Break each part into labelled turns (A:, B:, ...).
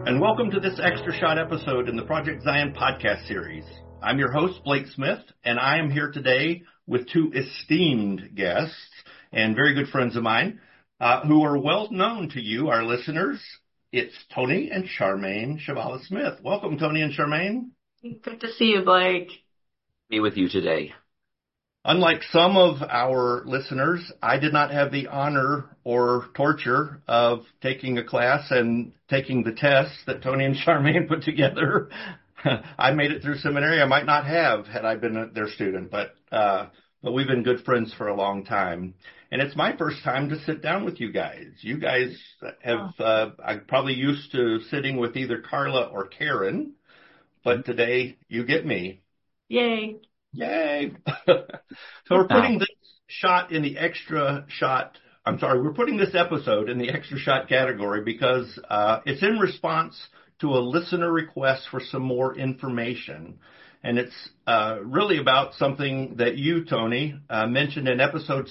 A: and welcome to this extra shot episode in the Project Zion podcast series. I'm your host, Blake Smith, and I am here today with two esteemed guests and very good friends of mine who are well known to you, our listeners. It's Tony and Charmaine Chavala Smith. Welcome, Tony and Charmaine.
B: Good to see you, Blake.
C: Be with you today.
A: Unlike some of our listeners, I did not have the honor or torture of taking a class and taking the tests that Tony and Charmaine put together. I made it through seminary. I might not have had I been their student, but we've been good friends for a long time. And it's my first time to sit down with you guys. You guys have, I'm probably used to sitting with either Carla or Karen, but today you get me.
B: Yay.
A: Yay. So we're putting this shot in the extra shot. We're putting this episode in the extra shot category because it's in response to a listener request for some more information. And it's really about something that you, Tony, mentioned in episode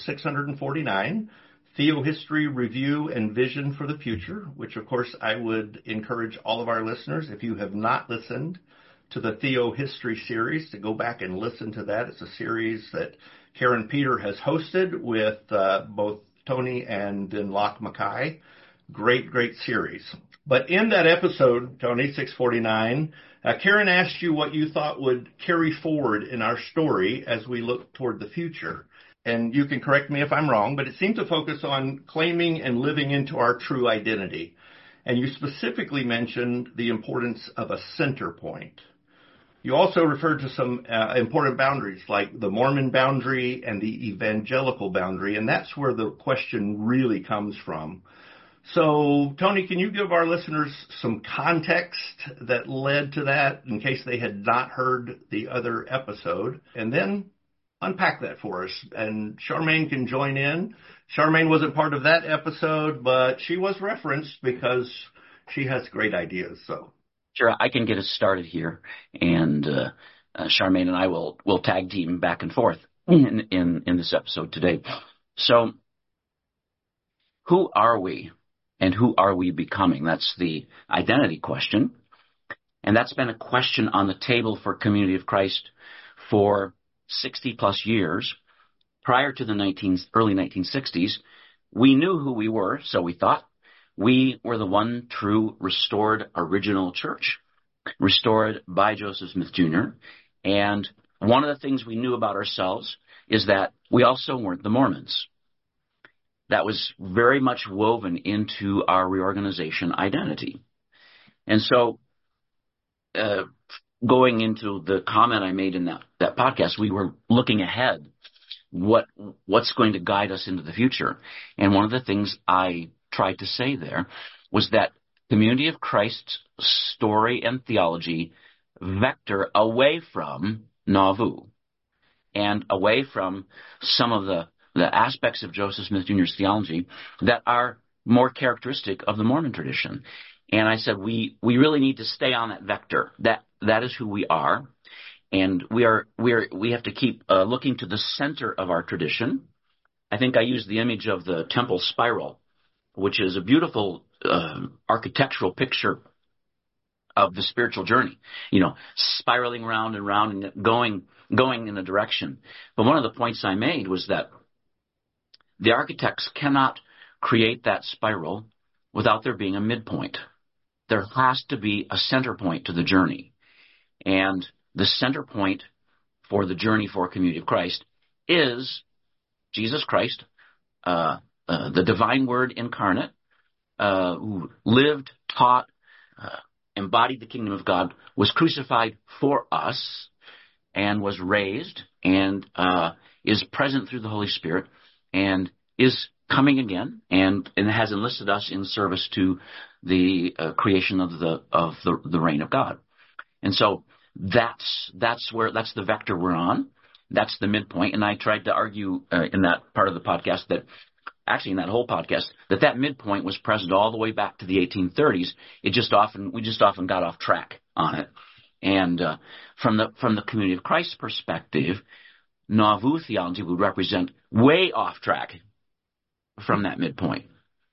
A: 649, Theohistory Review and Vision for the Future, which, of course, I would encourage all of our listeners, if you have not listened to the Theohistory series, to go back and listen to that. It's a series that Karen Peter has hosted with both Tony and then Locke Mackay. Great series. But in that episode, Tony, 649, Karen asked you what you thought would carry forward in our story as we look toward the future. And you can correct me if I'm wrong, but it seemed to focus on claiming and living into our true identity. And you specifically mentioned the importance of a center point. You also referred to some important boundaries like the Mormon boundary and the evangelical boundary, and that's where the question really comes from. So, Tony, can you give our listeners some context that led to that in case they had not heard the other episode, and then unpack that for us? And Charmaine can join in. Charmaine wasn't part of that episode, but she was referenced because she has great ideas, so.
C: Sure, I can get us started here, and Charmaine and I will tag team back and forth in this episode today. So, who are we, and who are we becoming? That's the identity question, and that's been a question on the table for Community of Christ for 60-plus years. Prior to the early 1960s, we knew who we were, so we thought. We were the one true restored original church, restored by Joseph Smith Jr. And one of the things we knew about ourselves is that we also weren't the Mormons. That was very much woven into our reorganization identity. And so, going into the comment I made in that podcast, we were looking ahead, what's going to guide us into the future. And one of the things I tried to say there was that Community of Christ's story and theology vector away from Nauvoo and away from some of the aspects of Joseph Smith Jr.'s theology that are more characteristic of the Mormon tradition. And I said, we really need to stay on that vector. That is who we are. And we have to keep looking to the center of our tradition. I think I used the image of the temple spiral, which is a beautiful architectural picture of the spiritual journey, spiraling round and round and going in a direction. But one of the points I made was that the architects cannot create that spiral without there being a midpoint. There has to be a center point to the journey. And the center point for the journey for Community of Christ is Jesus Christ, the divine word incarnate, who lived, taught, embodied the kingdom of God, was crucified for us, and was raised, and is present through the Holy Spirit, and is coming again, and has enlisted us in service to the creation of the reign of God. And so that's the vector we're on. That's the midpoint. And I tried to argue in that part of the podcast that actually in that whole podcast, that midpoint was present all the way back to the 1830s. We just often got off track on it. And from the Community of Christ perspective, Nauvoo theology would represent way off track from that midpoint.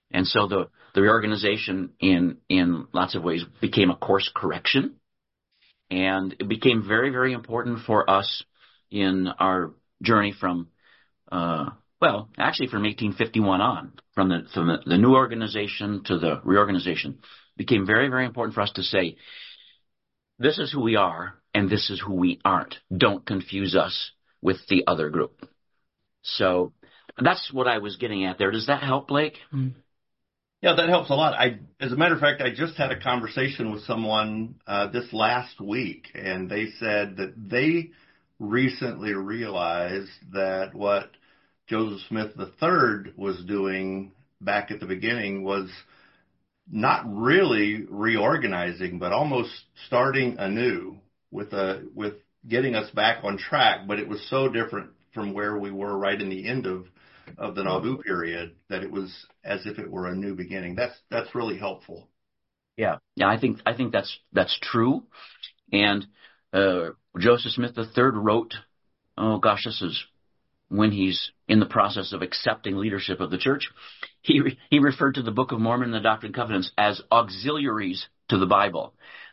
C: And so the reorganization in lots of ways became a course correction. And it became very, very important for us in our journey from, actually from 1851 on, from the new organization to the reorganization, became very, very important for us to say, this is who we are and this is who we aren't. Don't confuse us with the other group. So that's what I was getting at there. Does that help, Blake?
A: Yeah, that helps a lot. As a matter of fact, I just had a conversation with someone this last week, and they said that they recently realized that what Joseph Smith III was doing back at the beginning was not really reorganizing, but almost starting anew with getting us back on track. But it was so different from where we were right in the end of the Nauvoo period that it was as if it were a new beginning. That's really helpful.
C: Yeah, I think that's true. And Joseph Smith III wrote, this is when he's in the process of accepting leadership of the church. He referred to the Book of Mormon and the Doctrine and Covenants as auxiliaries to the Bible.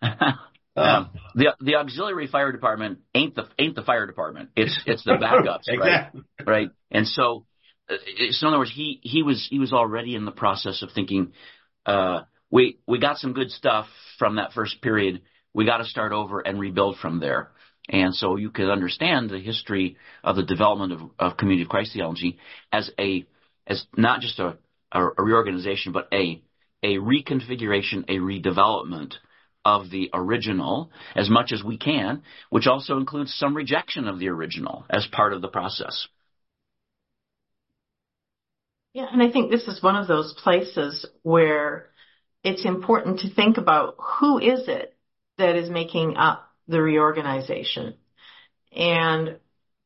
C: The auxiliary fire department ain't the fire department. It's the backups,
A: exactly.
C: Right? And so in other words, he was already in the process of thinking, we got some good stuff from that first period. We got to start over and rebuild from there. And so you could understand the history of the development of Community of Christ theology as not just a reorganization, but a reconfiguration, a redevelopment of the original as much as we can, which also includes some rejection of the original as part of the process.
B: Yeah, and I think this is one of those places where it's important to think about who is it that is making up the reorganization. And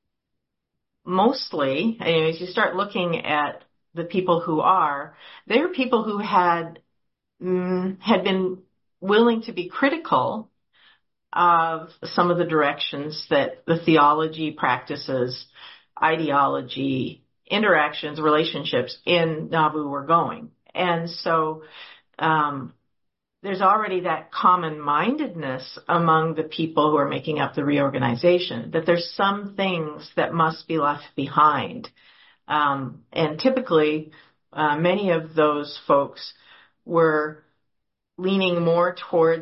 B: mostly, as you start looking at the people who are, they're people who had been willing to be critical of some of the directions that the theology, practices, ideology, interactions, relationships in Nauvoo were going. And so there's already that common-mindedness among the people who are making up the reorganization, that there's some things that must be left behind. And typically, many of those folks were leaning more towards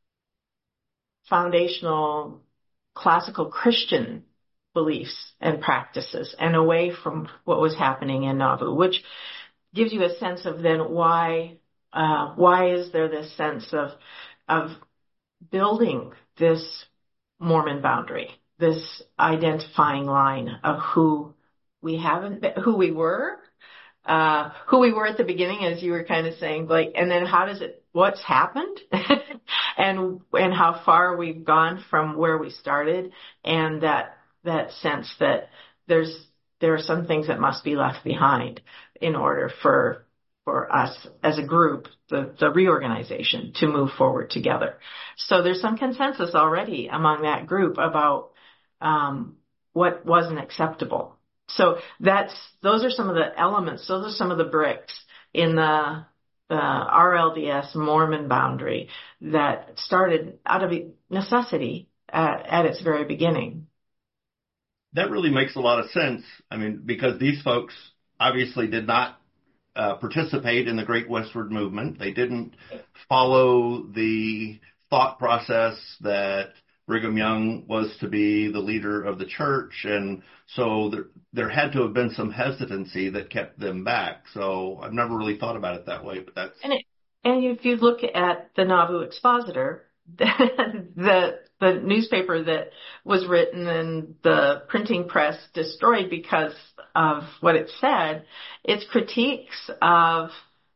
B: foundational classical Christian beliefs and practices and away from what was happening in Nauvoo, which gives you a sense of then why is there this sense of building this Mormon boundary, this identifying line of who we were at the beginning, as you were kind of saying, Blake, and then what's happened and how far we've gone from where we started, and that sense that there are some things that must be left behind in order for us as a group, the reorganization, to move forward together. So there's some consensus already among that group about what wasn't acceptable. So those are some of the elements, those are some of the bricks in the RLDS Mormon boundary that started out of necessity at its very beginning.
A: That really makes a lot of sense. I mean, because these folks obviously did not participate in the Great Westward Movement. They didn't follow the thought process that Brigham Young was to be the leader of the church, and so there had to have been some hesitancy that kept them back. So I've never really thought about it that way, but that's...
B: And if you look at the Nauvoo Expositor, the newspaper that was written and the printing press destroyed because of what it said, its critiques of,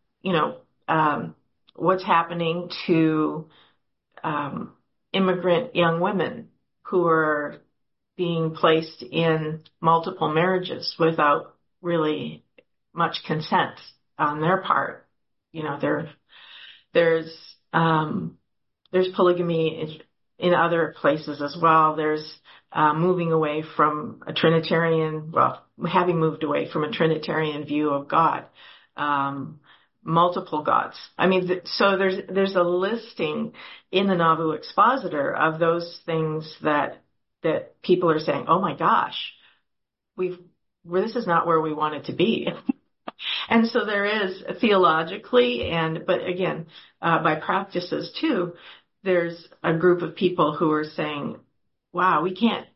B: what's happening to immigrant young women who are being placed in multiple marriages without really much consent on their part. There's polygamy in other places as well. There's moving away from having moved away from a Trinitarian view of God. multiple gods. I mean, so there's a listing in the Nauvoo Expositor of those things that people are saying, oh my gosh, this is not where we want it to be. And so there is theologically but again, by practices too, there's a group of people who are saying, wow, we can't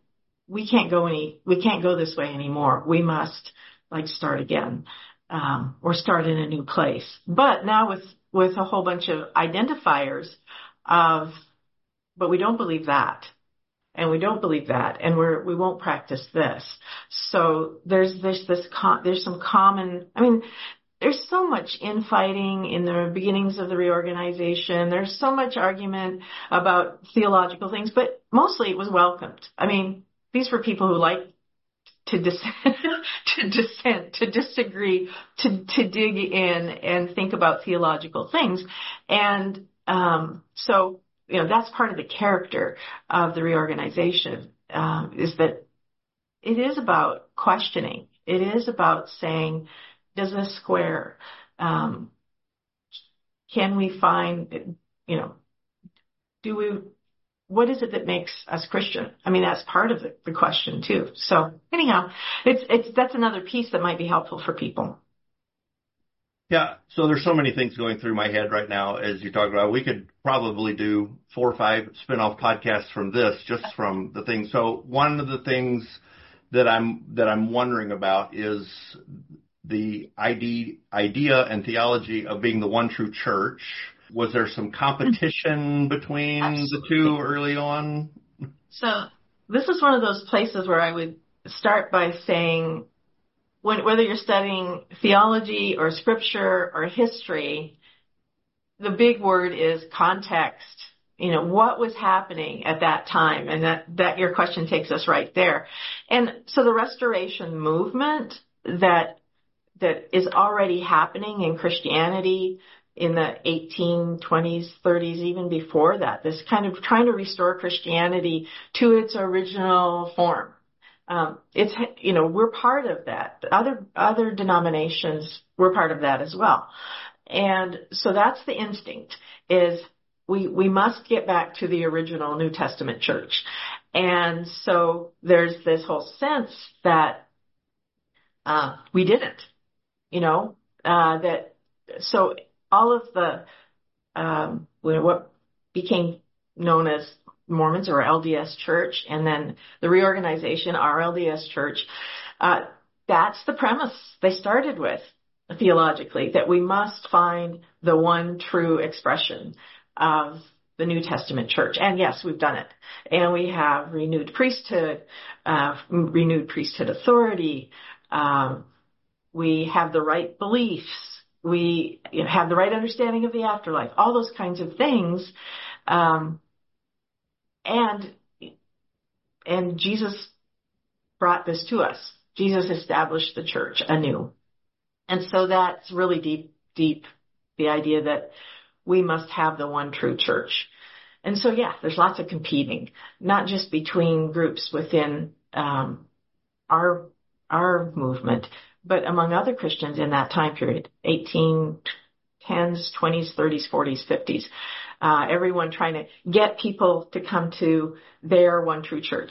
B: go this way anymore. We must start again, or start in a new place. But now with a whole bunch of identifiers but we don't believe that. And we don't believe that, and we won't practice this. So there's some common. I mean, there's so much infighting in the beginnings of the reorganization. There's so much argument about theological things, but mostly it was welcomed. I mean, these were people who liked to dissent, to disagree, to dig in and think about theological things, and so. That's part of the character of the reorganization, is that it is about questioning. It is about saying, does this square? Can we find, what is it that makes us Christian? I mean, that's part of the question too. So anyhow, that's another piece that might be helpful for people.
A: Yeah, so there's so many things going through my head right now as you talk about. We could probably do 4 or 5 spin-off podcasts from this, just from the things. So one of the things that I'm wondering about is the idea and theology of being the one true church. Was there some competition between the two early on?
B: So this is one of those places where I would start by saying, whether you're studying theology or scripture or history, the big word is context. What was happening at that time? And that your question takes us right there. And so the restoration movement that is already happening in Christianity in the 1820s, 30s, even before that, this kind of trying to restore Christianity to its original form. We're part of that. Other denominations, we're part of that as well. And so that's the instinct, is we must get back to the original New Testament church. And so there's this whole sense that, we didn't, so all of the, what became known as Mormons or LDS Church, and then the reorganization, our LDS Church, that's the premise they started with theologically, that we must find the one true expression of the New Testament church. And yes, we've done it. And we have renewed priesthood authority. We have the right beliefs. We have the right understanding of the afterlife, all those kinds of things. And Jesus brought this to us. Jesus established the church anew. And so that's really deep, the idea that we must have the one true church. And so, yeah, there's lots of competing, not just between groups within our movement, but among other Christians in that time period, 1810s, 20s, 30s, 40s, 50s. Everyone trying to get people to come to their one true church.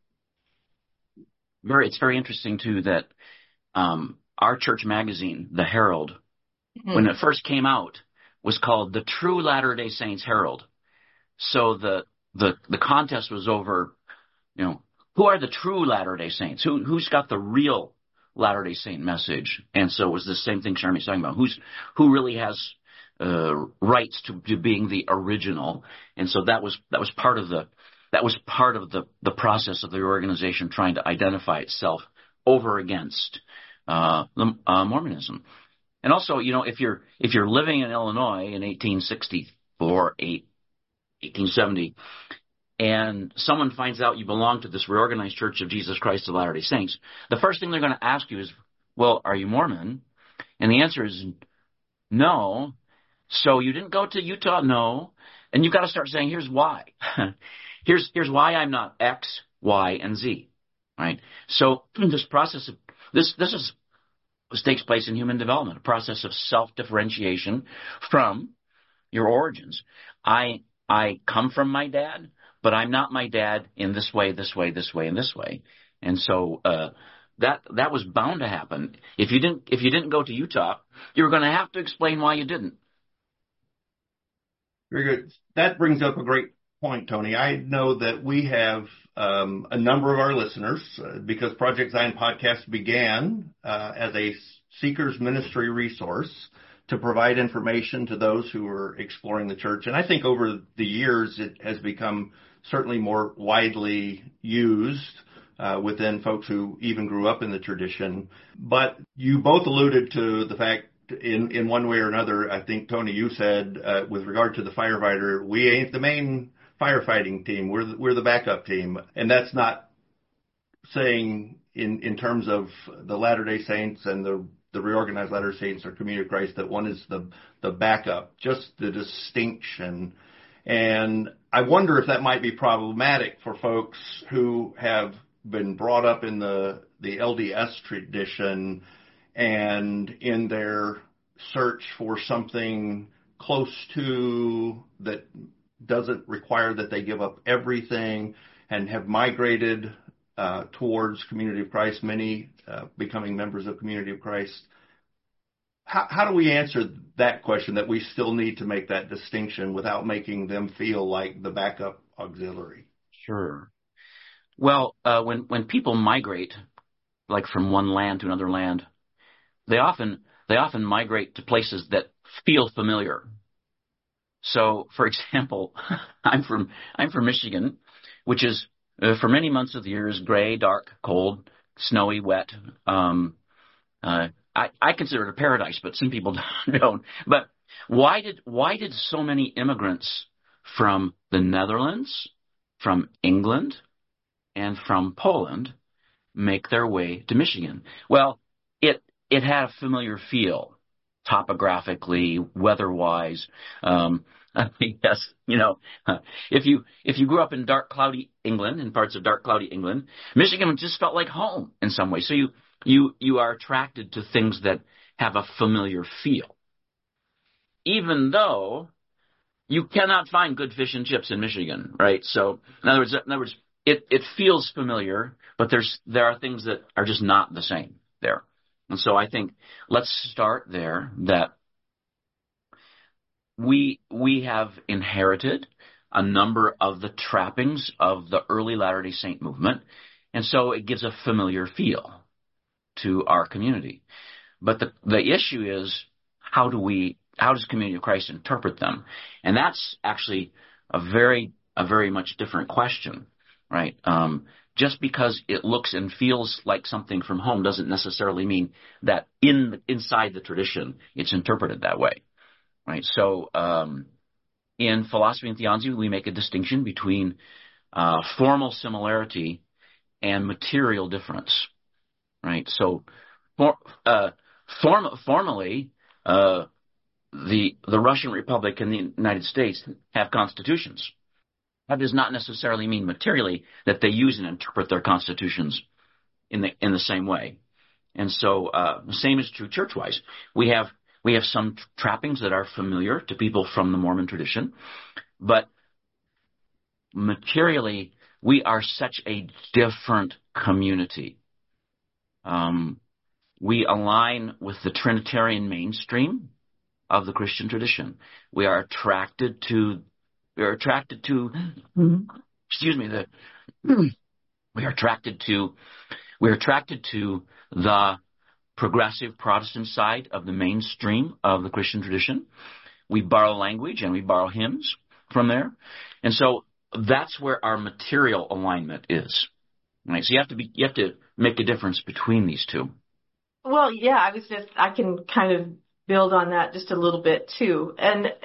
C: It's very interesting, too, that our church magazine, The Herald, when it first came out, was called The True Latter-day Saints Herald. So the contest was over, who are the true Latter-day Saints? Who's got the real Latter-day Saint message? And so it was the same thing Charmy's talking about. Who really has rights to being the original? And so that was part of the process of the organization trying to identify itself over against Mormonism. And also, if you're living in Illinois in 1864, 1870, and someone finds out you belong to this reorganized Church of Jesus Christ of Latter-day Saints, the first thing they're going to ask you is, well, are you Mormon? And the answer is no. So you didn't go to Utah? No. And you've got to start saying, here's why. Here's why I'm not X, Y, and Z. Right? So this process of this is takes place in human development, a process of self-differentiation from your origins. I come from my dad, but I'm not my dad in this way, this way, this way, and this way. And so that was bound to happen. If you didn't go to Utah, you were going to have to explain why you didn't.
A: Very good. That brings up a great point, Tony. I know that we have a number of our listeners, because Project Zion Podcast began as a seekers ministry resource to provide information to those who are exploring the church. And I think over the years it has become certainly more widely used within folks who even grew up in the tradition. But you both alluded to the fact, in one way or another, I think, Tony, you said, with regard to the firefighter, we ain't the main firefighting team. We're the backup team. And that's not saying in terms of the Latter-day Saints and the reorganized Latter-day Saints or Community of Christ that one is the backup, just the distinction. And I wonder if that might be problematic for folks who have been brought up in the LDS tradition and in their search for something close to that doesn't require that they give up everything, and have migrated towards Community of Christ, many becoming members of Community of Christ. How do we answer that question, that we still need to make that distinction without making them feel like the backup auxiliary?
C: Sure. Well, when people migrate, like from one land to another land, they often migrate to places that feel familiar. So, for example, I'm from Michigan, which is for many months of the year is gray, dark, cold, snowy, wet. I consider it a paradise, but some people don't. But why did so many immigrants from the Netherlands, from England, and from Poland make their way to Michigan? Well, it had a familiar feel, topographically, weather-wise. Yes, if you grew up in dark, cloudy England, in parts of dark, cloudy England, Michigan just felt like home in some way. So you are attracted to things that have a familiar feel, even though you cannot find good fish and chips in Michigan, right? So in other words, it feels familiar, but there are things that are just not the same there. And so I think let's start there, that we have inherited a number of the trappings of the early Latter-day Saint movement, and so it gives a familiar feel to our community. But the issue is, how does Community of Christ interpret them? And that's actually a very much different question, right? Just because it looks and feels like something from home doesn't necessarily mean that inside the tradition it's interpreted that way, right? So in philosophy and theology, we make a distinction between formal similarity and material difference, right? So formally, the Russian Republic and the United States have constitutions. That does not necessarily mean materially that they use and interpret their constitutions in the same way. And so the same is true church-wise. We have some trappings that are familiar to people from the Mormon tradition, but materially we are such a different community. We align with the Trinitarian mainstream of the Christian tradition. We are attracted to we are attracted to the progressive Protestant side of the mainstream of the Christian tradition. We borrow language and we borrow hymns from there. And so that's where our material alignment is. Right? So you have to make a difference between these two.
B: Well, yeah, I can kind of build on that just a little bit too.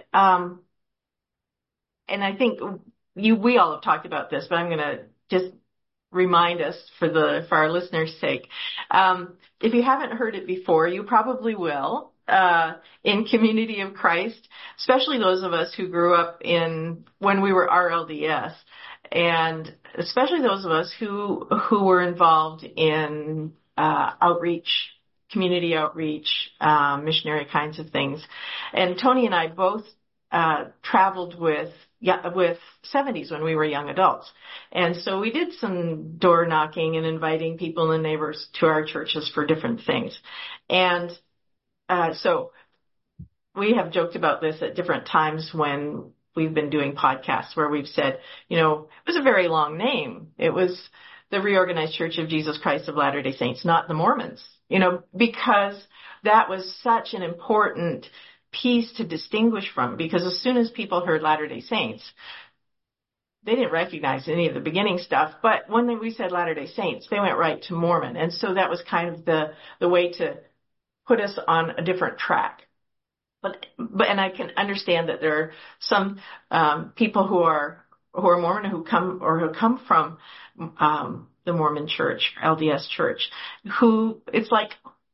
B: And I think we all have talked about this, but I'm going to just remind us for our listeners' sake. If you haven't heard it before, you probably will. In Community of Christ, especially those of us who grew up when we were RLDS, and especially those of us who were involved in outreach community outreach, missionary kinds of things. And Tony and I both traveled with 70s when we were young adults. And so we did some door knocking and inviting people and neighbors to our churches for different things. And so we have joked about this at different times when we've been doing podcasts where we've said, it was a very long name. It was the Reorganized Church of Jesus Christ of Latter-day Saints, not the Mormons, because that was such an important piece to distinguish from, because as soon as people heard Latter-day Saints, they didn't recognize any of the beginning stuff, but when we said Latter-day Saints, they went right to Mormon. And so that was kind of the way to put us on a different track. But I can understand that there are some people who are Mormon who come from the Mormon Church, LDS Church, who it's like,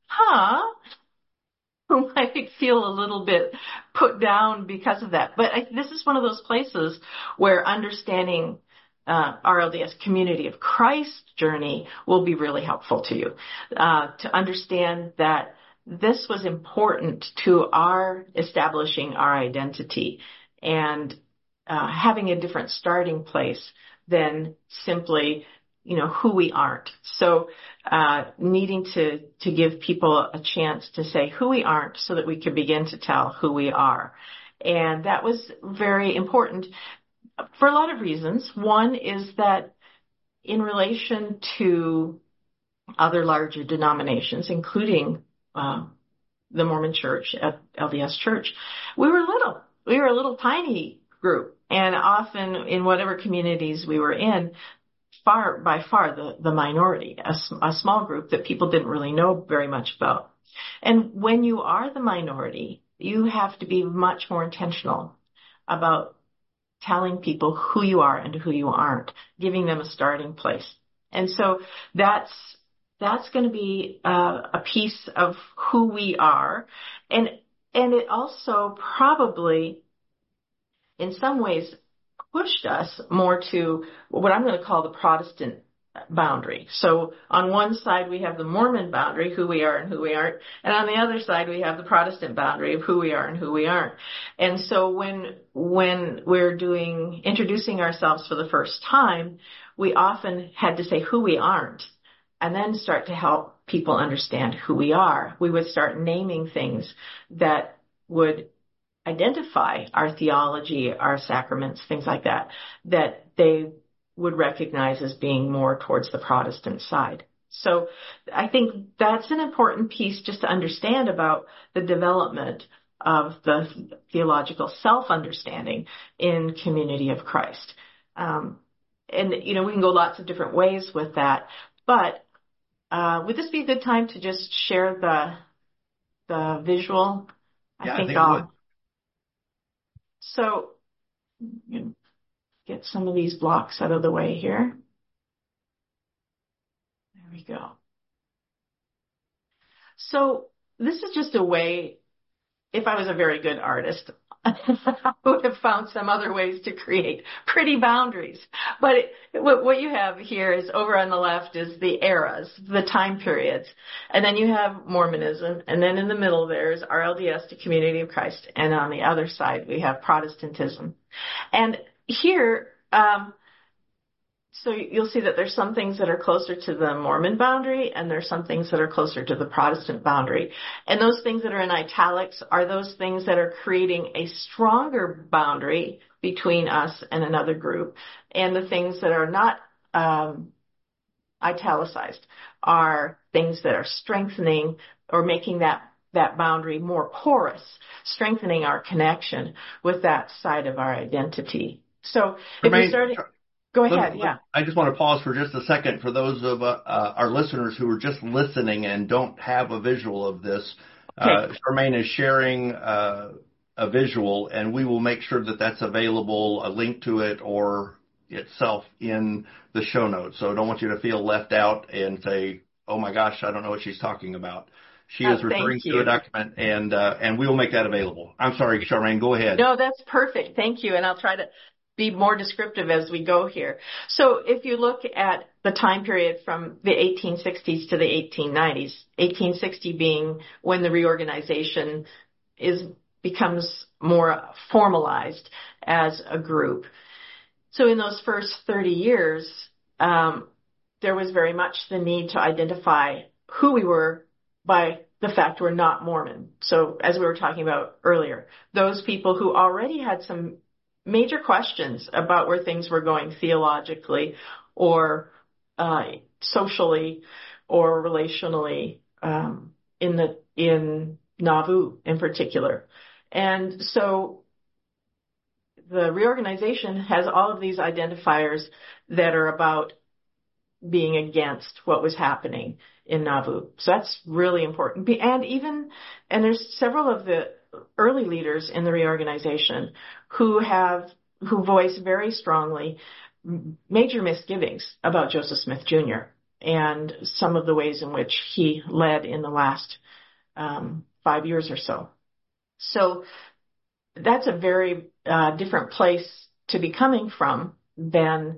B: who might feel a little bit put down because of that. But this is one of those places where understanding our LDS Community of Christ journey will be really helpful to you, to understand that this was important to our establishing our identity and having a different starting place than simply who we aren't. So needing to give people a chance to say who we aren't so that we can begin to tell who we are. And that was very important for a lot of reasons. One is that in relation to other larger denominations, including the Mormon Church, LDS Church, we were little. We were a little tiny group. And often in whatever communities we were in, by far the minority, a small group that people didn't really know very much about. And when you are the minority, you have to be much more intentional about telling people who you are and who you aren't, giving them a starting place. And so that's going to be a piece of who we are. And it also probably, in some ways, pushed us more to what I'm going to call the Protestant boundary. So on one side, we have the Mormon boundary, who we are and who we aren't. And on the other side, we have the Protestant boundary of who we are and who we aren't. And so when we're introducing ourselves for the first time, we often had to say who we aren't and then start to help people understand who we are. We would start naming things that would identify our theology, our sacraments, things like that they would recognize as being more towards the Protestant side. So I think that's an important piece just to understand about the development of the theological self-understanding in Community of Christ. And, we can go lots of different ways with that, but would this be a good time to just share the visual?
A: I think it would.
B: So, get some of these blocks out of the way here. There we go. So this is just a way, if I was a very good artist, I would have found some other ways to create pretty boundaries. But what you have here is over on the left is the eras, the time periods. And then you have Mormonism. And then in the middle there is our LDS to Community of Christ. And on the other side we have Protestantism. And here, so you'll see that there's some things that are closer to the Mormon boundary and there's some things that are closer to the Protestant boundary. And those things that are in italics are those things that are creating a stronger boundary between us and another group. And the things that are not italicized are things that are strengthening or making that boundary more porous, strengthening our connection with that side of our identity. So if we started... Go ahead, yeah.
A: I just want to pause for just a second for those of our listeners who are just listening and don't have a visual of this. Okay. Charmaine is sharing a visual, and we will make sure that that's available, a link to it or itself in the show notes. So I don't want you to feel left out and say, oh my gosh, I don't know what she's talking about. She is referring to a document, and we will make that available. I'm sorry, Charmaine, go ahead.
B: No, that's perfect. Thank you. And I'll try to be more descriptive as we go here. So if you look at the time period from the 1860s to the 1890s, 1860 being when the reorganization becomes more formalized as a group. So in those first 30 years, there was very much the need to identify who we were by the fact we're not Mormon. So as we were talking about earlier, those people who already had some major questions about where things were going theologically or socially or relationally in Nauvoo in particular. And so the reorganization has all of these identifiers that are about being against what was happening in Nauvoo. So that's really important. And there's several of the early leaders in the reorganization who voice very strongly major misgivings about Joseph Smith Jr. and some of the ways in which he led in the last 5 years or so. So that's a very different place to be coming from than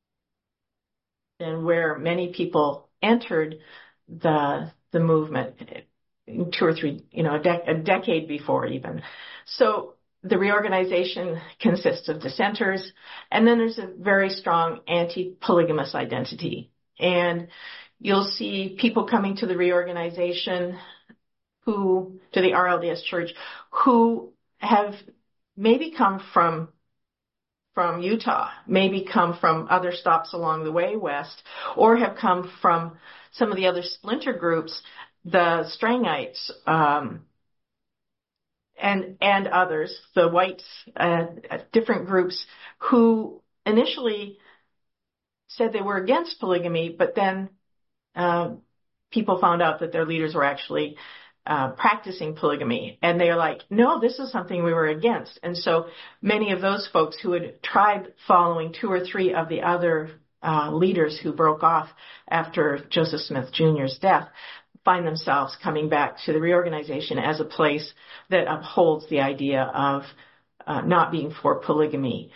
B: where many people entered the movement 2 or 3, a decade before even. So the reorganization consists of dissenters, and then there's a very strong anti-polygamous identity. And you'll see people coming to the reorganization to the RLDS Church, who have maybe come from Utah, maybe come from other stops along the way west, or have come from some of the other splinter groups, the Strangites, and others, the whites, different groups who initially said they were against polygamy, but then people found out that their leaders were actually practicing polygamy. And they're like, no, this is something we were against. And so many of those folks who had tried following 2 or 3 of the other leaders who broke off after Joseph Smith Jr.'s death find themselves coming back to the reorganization as a place that upholds the idea of not being for polygamy.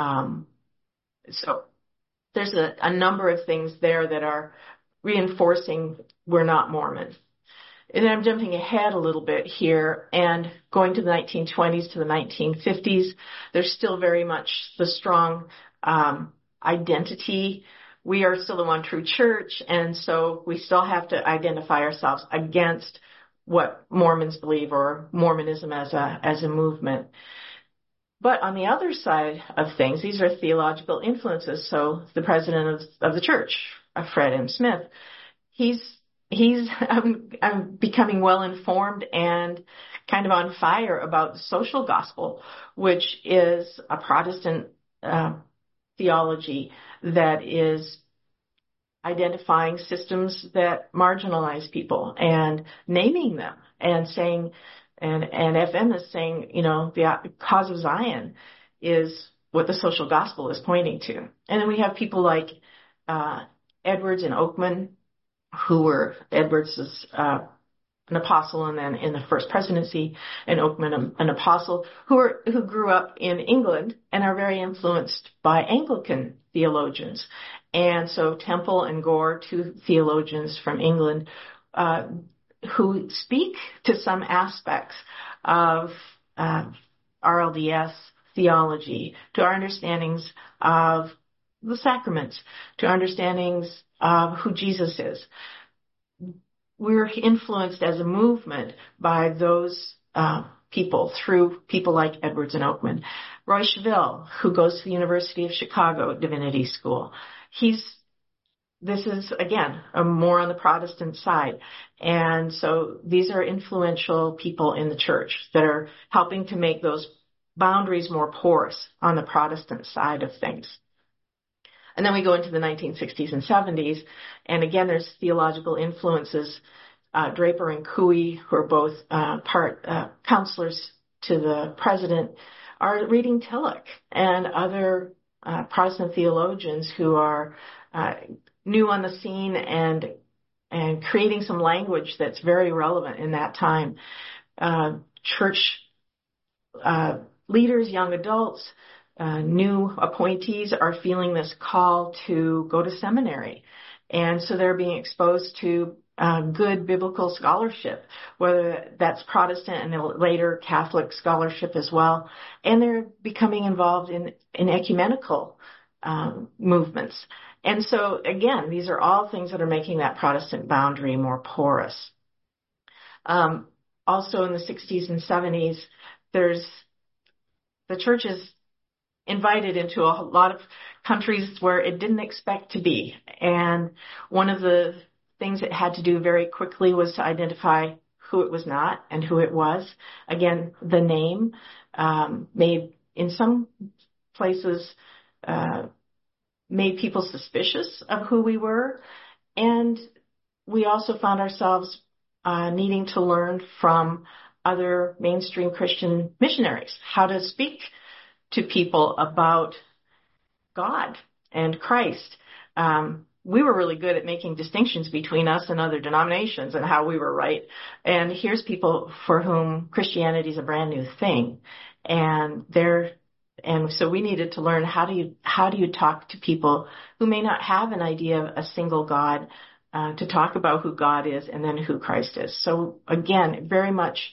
B: So there's a number of things there that are reinforcing we're not Mormon. And then I'm jumping ahead a little bit here and going to the 1920s to the 1950s. There's still very much the strong identity. We are still the one true church, and so we still have to identify ourselves against what Mormons believe or Mormonism as a movement. But on the other side of things, these are theological influences. So the president of the church, Fred M. Smith, he's becoming well informed and kind of on fire about the social gospel, which is a Protestant theology that is identifying systems that marginalize people and naming them and saying, and FM is saying, the cause of Zion is what the social gospel is pointing to. And then we have people like Edwards and Oakman, who were Edwards is an apostle, and then in the first presidency, and Oakman an apostle, who grew up in England and are very influenced by Anglican theologians. And so Temple and Gore, 2 theologians from England, who speak to some aspects of RLDS theology, to our understandings of the sacraments, to understandings of who Jesus is. We're influenced as a movement by those people, through people like Edwards and Oakman. Roy Cheville, who goes to the University of Chicago Divinity School. This is, again, more on the Protestant side. And so these are influential people in the church that are helping to make those boundaries more porous on the Protestant side of things. And then we go into the 1960s and 70s, and again, there's theological influences. Draper and Cooey, who are both counselors to the president, are reading Tillich and other Protestant theologians who are new on the scene and creating some language that's very relevant in that time. Church leaders, young adults, new appointees are feeling this call to go to seminary. And so they're being exposed to good biblical scholarship, whether that's Protestant and then later Catholic scholarship as well. And they're becoming involved in ecumenical movements. And so, again, these are all things that are making that Protestant boundary more porous. Also in the 60s and 70s, the church is invited into a lot of countries where it didn't expect to be. And one of the things it had to do very quickly was to identify who it was not and who it was. Again, the name made, in some places, made people suspicious of who we were. And we also found ourselves needing to learn from other mainstream Christian missionaries how to speak to people about God and Christ. We were really good at making distinctions between us and other denominations and how we were right. And here's people for whom Christianity is a brand new thing. And so we needed to learn how do you talk to people who may not have an idea of a single God, to talk about who God is and then who Christ is. So again, very much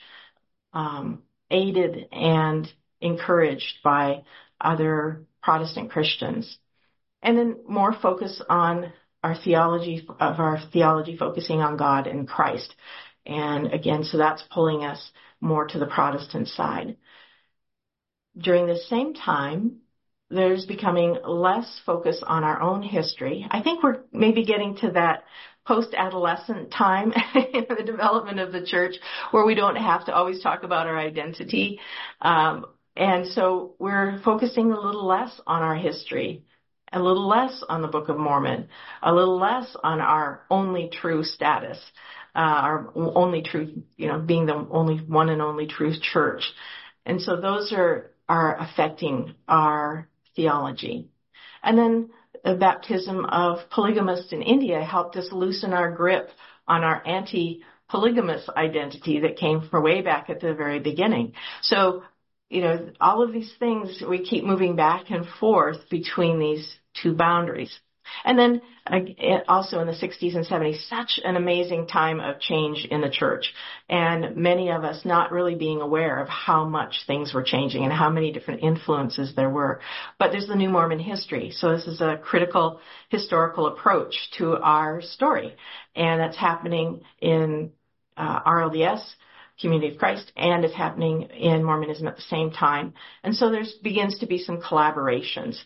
B: aided and encouraged by other Protestant Christians. And then more focus on our theology focusing on God and Christ. And again, so that's pulling us more to the Protestant side. During the same time, there's becoming less focus on our own history. I think we're maybe getting to that post-adolescent time in the development of the church where we don't have to always talk about our identity. And so we're focusing a little less on our history, a little less on the Book of Mormon, a little less on our only true status, our only true, being the only one and only true church. And so those are affecting our theology. And then the baptism of polygamists in India helped us loosen our grip on our anti-polygamous identity that came from way back at the very beginning. So, all of these things, we keep moving back and forth between these two boundaries. And then also in the 60s and 70s, such an amazing time of change in the church. And many of us not really being aware of how much things were changing and how many different influences there were. But there's the New Mormon history. So this is a critical historical approach to our story. And that's happening in RLDS, Community of Christ, and it's happening in Mormonism at the same time. And so there begins to be some collaborations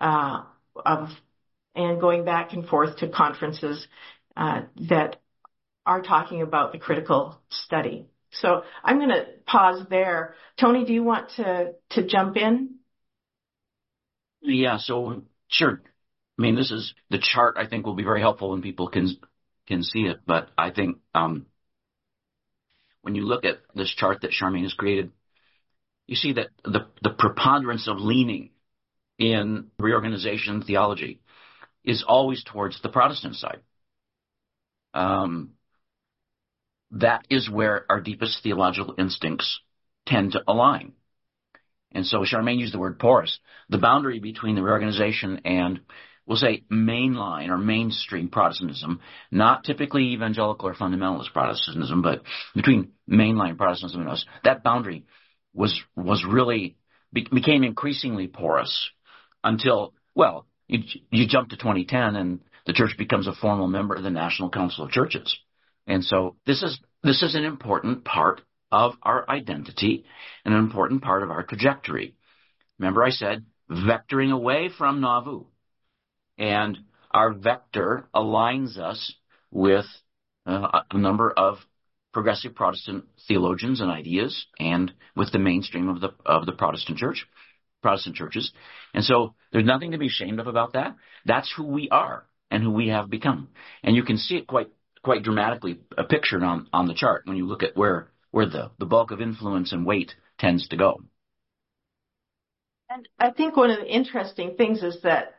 B: and going back and forth to conferences that are talking about the critical study. So I'm going to pause there. Tony, do you want to jump in?
C: Yeah, so sure. I mean, this is the chart. I think will be very helpful when people can see it. But I think when you look at this chart that Charmaine has created, you see that the preponderance of leaning in reorganization theology is always towards the Protestant side. That is where our deepest theological instincts tend to align. And so Charmaine used the word porous. The boundary between the reorganization and, we'll say, mainline or mainstream Protestantism, not typically evangelical or fundamentalist Protestantism, but between mainline Protestantism and us, that boundary was really became increasingly porous until, well, you jump to 2010 and the church becomes a formal member of the National Council of Churches. And so this is an important part of our identity and an important part of our trajectory. Remember I said vectoring away from Nauvoo. And our vector aligns us with a number of progressive Protestant theologians and ideas and with the mainstream of the Protestant churches. And so there's nothing to be ashamed of about that. That's who we are and who we have become. And you can see it quite dramatically pictured on the chart when you look at where the bulk of influence and weight tends to go.
B: And I think one of the interesting things is that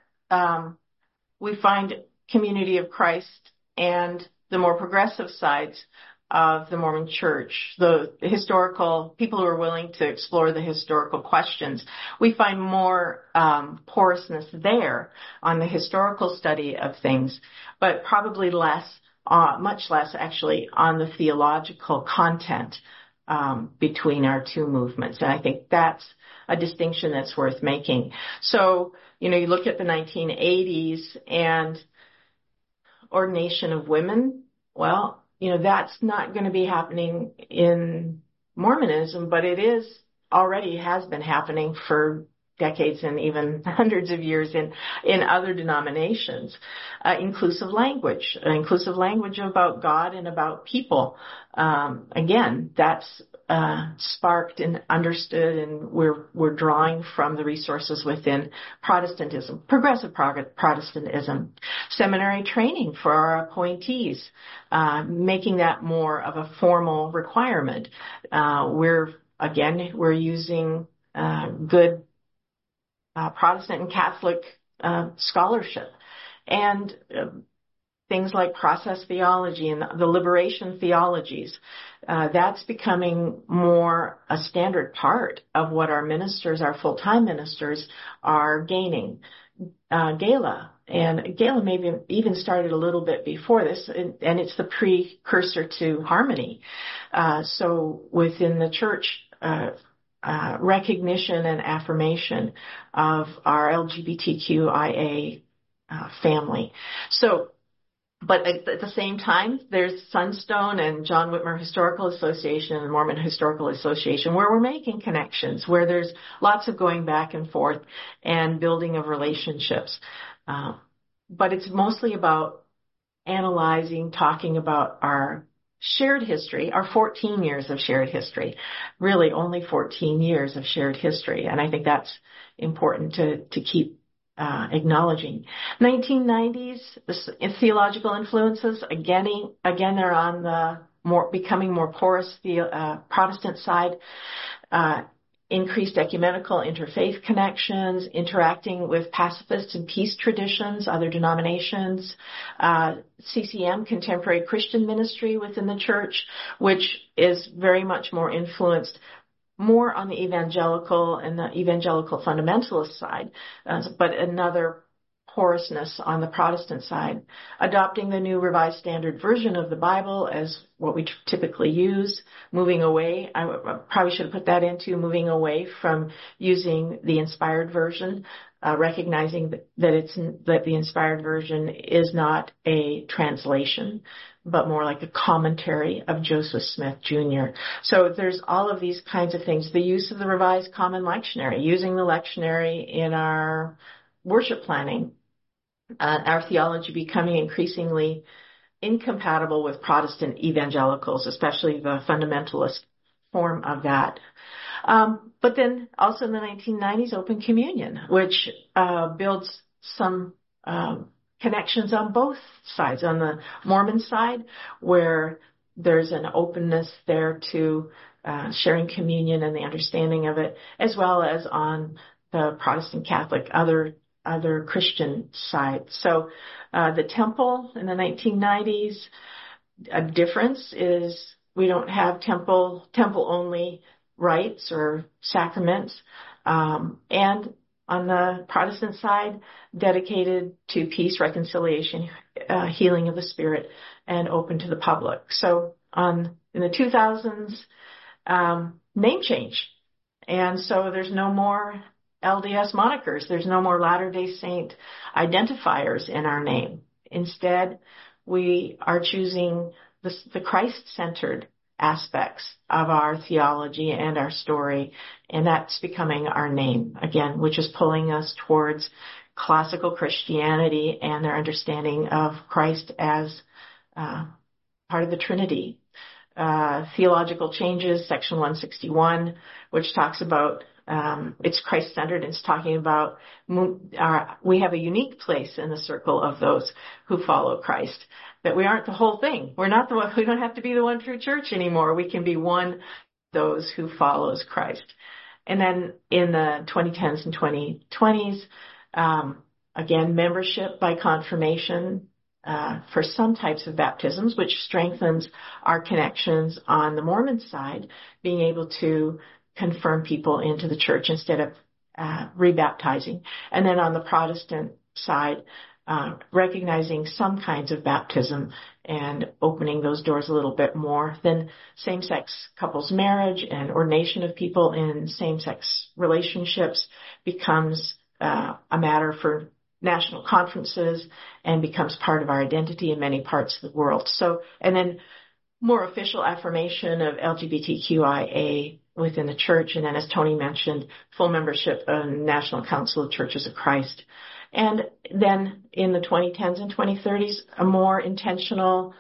B: we find Community of Christ and the more progressive sides of the Mormon Church, the historical people who are willing to explore the historical questions, we find more porousness there on the historical study of things, but probably less, much less actually, on the theological content between our two movements. And I think that's a distinction that's worth making. So, you look at the 1980s and ordination of women. Well, that's not going to be happening in Mormonism, but it already has been happening for decades and even hundreds of years in other denominations. Inclusive language about God and about people. Again, that's sparked and understood, and we're drawing from the resources within Protestantism, progressive Protestantism. Seminary training for our appointees, making that more of a formal requirement. We're using good Protestant and Catholic scholarship, and things like process theology and the liberation theologies. That's becoming more a standard part of what our ministers, our full-time ministers, are gaining. Gala, and Gala maybe even started a little bit before this, and it's the precursor to Harmony. So within the church, recognition and affirmation of our LGBTQIA family. So, but at the same time, there's Sunstone and John Whitmer Historical Association and the Mormon Historical Association, where we're making connections, where there's lots of going back and forth and building of relationships. But it's mostly about analyzing, talking about our shared history, our 14 years of shared history, really only 14 years of shared history. And I think that's important to keep acknowledging. 1990s, the theological influences, again, they're on the becoming more porous Protestant side. Increased ecumenical interfaith connections, interacting with pacifist and peace traditions, other denominations, CCM, contemporary Christian ministry within the church, which is very much more influenced more on the evangelical and the evangelical fundamentalist side, but another porousness on the Protestant side. Adopting the New Revised Standard Version of the Bible as what we typically use, moving away, I probably should have put that into moving away from using the Inspired Version, recognizing that the Inspired Version is not a translation, but more like a commentary of Joseph Smith Jr. So there's all of these kinds of things. The use of the Revised Common Lectionary, using the lectionary in our worship planning, our theology becoming increasingly incompatible with Protestant evangelicals, especially the fundamentalist form of that. But then also in the 1990s, Open Communion, which builds some connections on both sides. On the Mormon side, where there's an openness there to sharing communion and the understanding of it, as well as on the Protestant Catholic, other Christian side. So the temple in the 1990s, a difference is we don't have temple only rites or sacraments, and on the Protestant side, dedicated to peace, reconciliation, healing of the spirit, and open to the public. So in the 2000s, name change. And so there's no more LDS monikers. There's no more Latter-day Saint identifiers in our name. Instead, we are choosing the Christ-centered aspects of our theology and our story, and that's becoming our name again, which is pulling us towards classical Christianity and their understanding of Christ as part of the Trinity. Theological changes, section 161, which talks about it's Christ-centered. It's talking about we have a unique place in the circle of those who follow Christ. That we aren't the whole thing. We're not the one. We don't have to be the one true church anymore. We can be one of those who follows Christ. And then in the 2010s and 2020s, again, membership by confirmation, for some types of baptisms, which strengthens our connections on the Mormon side, being able to confirm people into the church instead of rebaptizing. And then on the Protestant side, recognizing some kinds of baptism and opening those doors a little bit more. Then same-sex couples marriage and ordination of people in same-sex relationships becomes a matter for national conferences and becomes part of our identity in many parts of the world. So, and then more official affirmation of LGBTQIA within the church, and then, as Tony mentioned, full membership of the National Council of Churches of Christ. And then in the 2010s and 2030s, a more intentional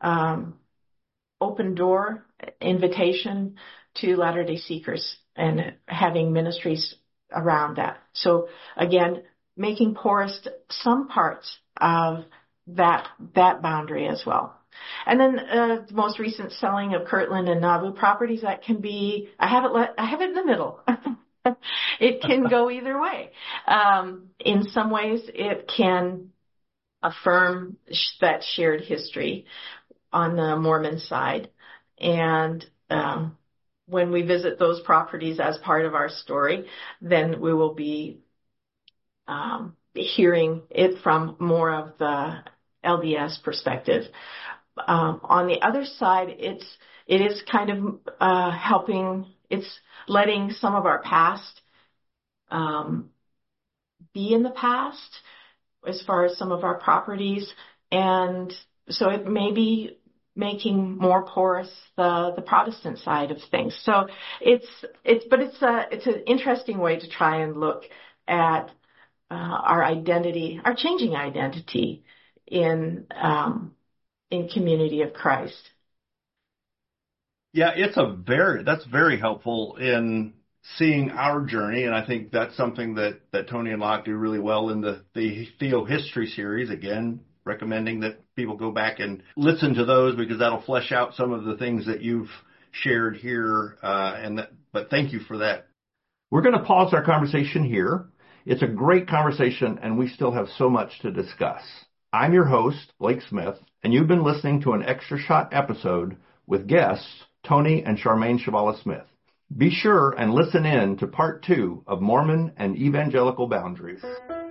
B: open door invitation to Latter-day Seekers and having ministries around that. So again, making porous some parts of that boundary as well. And then the most recent selling of Kirtland and Nauvoo properties, that can be, I have it in the middle. It can go either way. In some ways, it can affirm that shared history on the Mormon side. And when we visit those properties as part of our story, then we will be hearing it from more of the LDS perspective. On the other side, it is kind of helping. It's letting some of our past be in the past as far as some of our properties, and so it may be making more porous the Protestant side of things. So it's an interesting way to try and look at our identity, our changing identity in community of Christ.
A: Yeah, that's very helpful in seeing our journey, and I think that's something that Tony and Locke do really well in the Theo History series. Again, recommending that people go back and listen to those because that'll flesh out some of the things that you've shared here. But thank you for that. We're going to pause our conversation here. It's a great conversation, and we still have so much to discuss. I'm your host, Blake Smith, and you've been listening to an Extra Shot episode with guests Tony and Charmaine Chavala-Smith. Be sure and listen in to part 2 of Mormon and Evangelical Boundaries.